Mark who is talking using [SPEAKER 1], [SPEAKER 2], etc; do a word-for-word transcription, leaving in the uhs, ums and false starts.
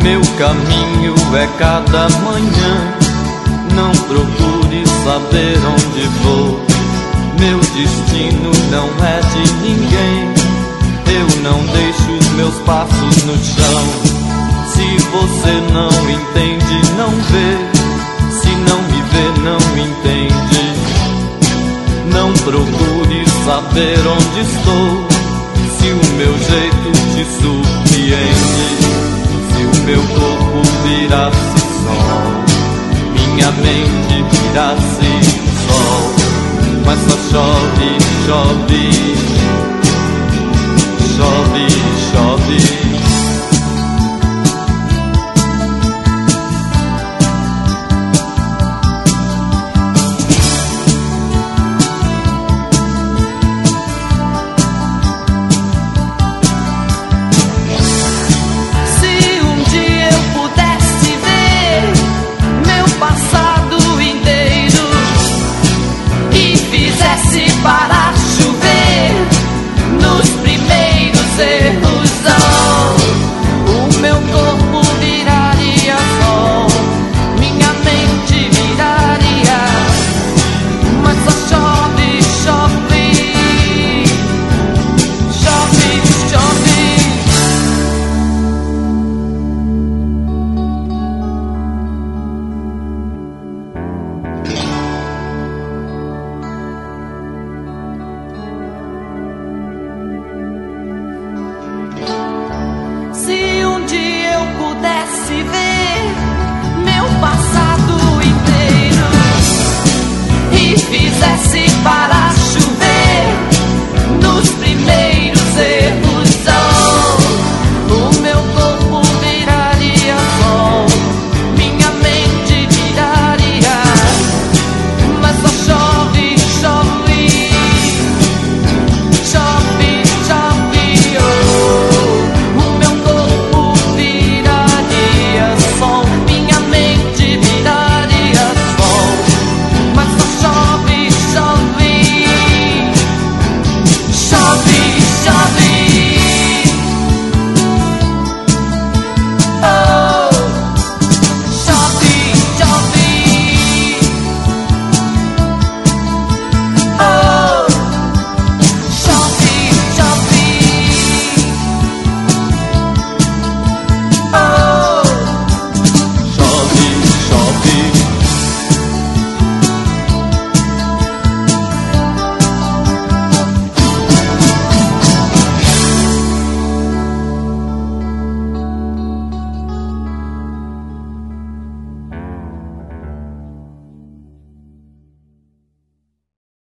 [SPEAKER 1] Meu caminho é cada manhã, não procure saber onde vou. Meu destino não é de ninguém, eu não deixo os meus passos no chão. Se você não entende, não vê, se não me vê, não me entende. Não procure saber onde estou, se o meu jeito te surpreende. Se o meu corpo virasse sol, minha mente virasse sol, mas só chove, chove, chove.